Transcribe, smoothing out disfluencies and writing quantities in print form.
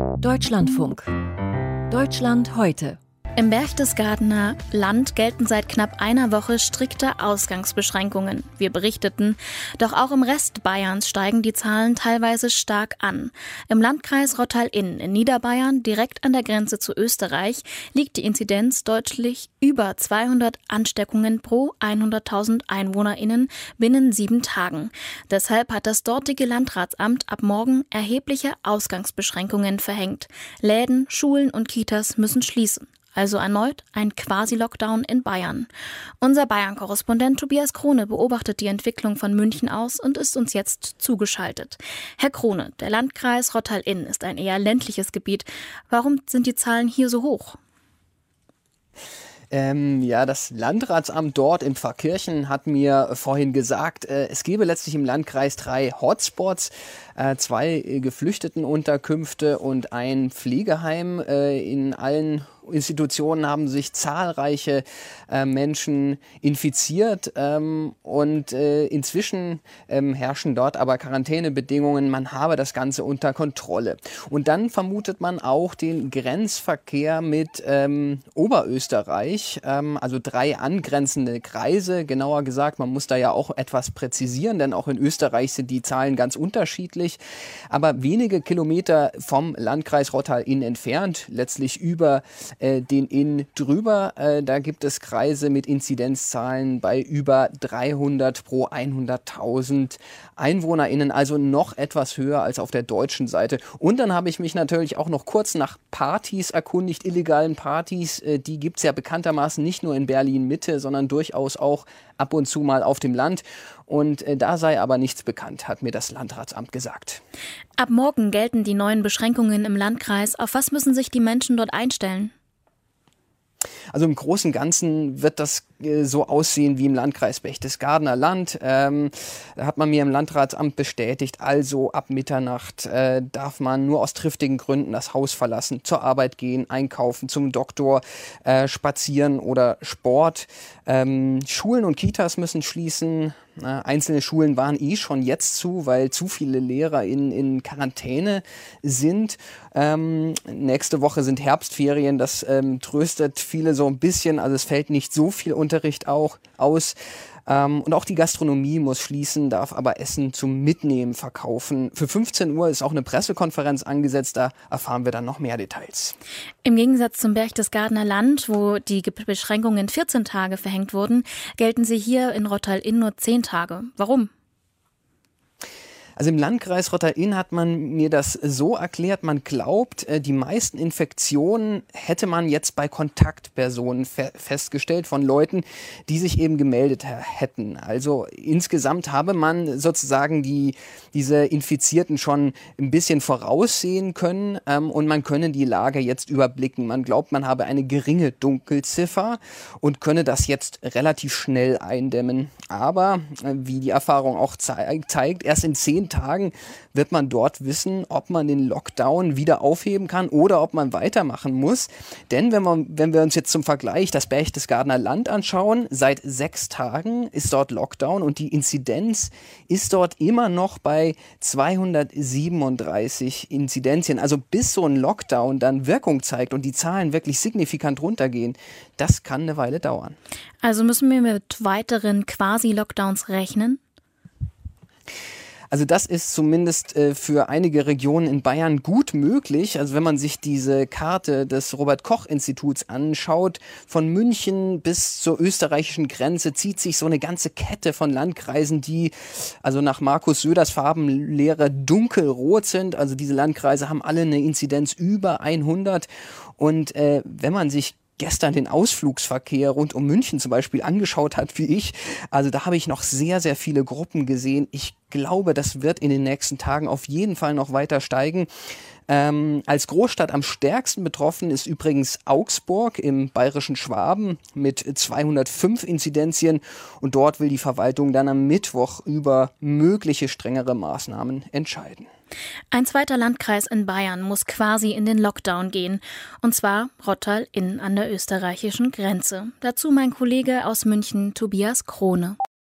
Deutschlandfunk. Deutschland heute. Im Berchtesgadener Land gelten seit knapp einer Woche strikte Ausgangsbeschränkungen. Wir berichteten, doch auch im Rest Bayerns steigen die Zahlen teilweise stark an. Im Landkreis Rottal-Inn in Niederbayern, direkt an der Grenze zu Österreich, liegt die Inzidenz deutlich über 200 Ansteckungen pro 100.000 EinwohnerInnen binnen 7 Tagen. Deshalb hat das dortige Landratsamt ab morgen erhebliche Ausgangsbeschränkungen verhängt. Läden, Schulen und Kitas müssen schließen. Also erneut ein Quasi-Lockdown in Bayern. Unser Bayern-Korrespondent Tobias Krone beobachtet die Entwicklung von München aus und ist uns jetzt zugeschaltet. Herr Krone, der Landkreis Rottal-Inn ist ein eher ländliches Gebiet. Warum sind die Zahlen hier so hoch? Das Landratsamt dort in Pfarrkirchen hat mir vorhin gesagt, es gebe letztlich im Landkreis 3 Hotspots, 2 Geflüchtetenunterkünfte und ein Pflegeheim. In allen Institutionen haben sich zahlreiche Menschen infiziert und inzwischen herrschen dort aber Quarantänebedingungen. Man habe das Ganze unter Kontrolle. Und dann vermutet man auch den Grenzverkehr mit Oberösterreich, also 3 angrenzende Kreise. Genauer gesagt, man muss da ja auch etwas präzisieren, denn auch in Österreich sind die Zahlen ganz unterschiedlich. Aber wenige Kilometer vom Landkreis Rottal-Inn entfernt, letztlich über den Inn drüber, da gibt es Kreise mit Inzidenzzahlen bei über 300 pro 100.000 EinwohnerInnen, also noch etwas höher als auf der deutschen Seite. Und dann habe ich mich natürlich auch noch kurz nach Partys erkundigt, illegalen Partys. Die gibt es ja bekanntermaßen nicht nur in Berlin-Mitte, sondern durchaus auch ab und zu mal auf dem Land. Und da sei aber nichts bekannt, hat mir das Landratsamt gesagt. Ab morgen gelten die neuen Beschränkungen im Landkreis. Auf was müssen sich die Menschen dort einstellen? Also im Großen und Ganzen wird das so aussehen wie im Landkreis Berchtesgadener Land. Da hat man mir im Landratsamt bestätigt, also ab Mitternacht darf man nur aus triftigen Gründen das Haus verlassen, zur Arbeit gehen, einkaufen, zum Doktor, spazieren oder Sport. Schulen und Kitas müssen schließen. Einzelne Schulen waren schon jetzt zu, weil zu viele Lehrer in Quarantäne sind. Nächste Woche sind Herbstferien, das tröstet viele so ein bisschen. Also es fällt nicht so viel Unterricht auch aus. Und auch die Gastronomie muss schließen, darf aber Essen zum Mitnehmen verkaufen. Für 15 Uhr ist auch eine Pressekonferenz angesetzt, da erfahren wir dann noch mehr Details. Im Gegensatz zum Berchtesgadener Land, wo die Beschränkungen 14 Tage verhängt wurden, gelten sie hier in Rottal-Inn nur 10 Tage. Warum? Also im Landkreis Rottal-Inn hat man mir das so erklärt, man glaubt, die meisten Infektionen hätte man jetzt bei Kontaktpersonen festgestellt von Leuten, die sich eben gemeldet hätten. Also insgesamt habe man sozusagen diese Infizierten schon ein bisschen voraussehen können und man könne die Lage jetzt überblicken. Man glaubt, man habe eine geringe Dunkelziffer und könne das jetzt relativ schnell eindämmen. Aber wie die Erfahrung auch zeigt, erst in 10 Tagen wird man dort wissen, ob man den Lockdown wieder aufheben kann oder ob man weitermachen muss. Denn wenn wir uns jetzt zum Vergleich das Berchtesgadener Land anschauen, seit 6 Tagen ist dort Lockdown und die Inzidenz ist dort immer noch bei 237 Inzidenzien. Also bis so ein Lockdown dann Wirkung zeigt und die Zahlen wirklich signifikant runtergehen, das kann eine Weile dauern. Also müssen wir mit weiteren Quasi-Lockdowns rechnen? Also das ist zumindest für einige Regionen in Bayern gut möglich. Also wenn man sich diese Karte des Robert-Koch-Instituts anschaut, von München bis zur österreichischen Grenze zieht sich so eine ganze Kette von Landkreisen, die also nach Markus Söders Farbenlehre dunkelrot sind. Also diese Landkreise haben alle eine Inzidenz über 100. Und wenn man sich gestern den Ausflugsverkehr rund um München zum Beispiel angeschaut hat, wie ich, also da habe ich noch sehr, sehr viele Gruppen gesehen. Ich glaube, das wird in den nächsten Tagen auf jeden Fall noch weiter steigen. Als Großstadt am stärksten betroffen ist übrigens Augsburg im bayerischen Schwaben mit 205 Inzidenzien und dort will die Verwaltung dann am Mittwoch über mögliche strengere Maßnahmen entscheiden. Ein zweiter Landkreis in Bayern muss quasi in den Lockdown gehen, und zwar Rottal-Inn an der österreichischen Grenze. Dazu mein Kollege aus München, Tobias Krone.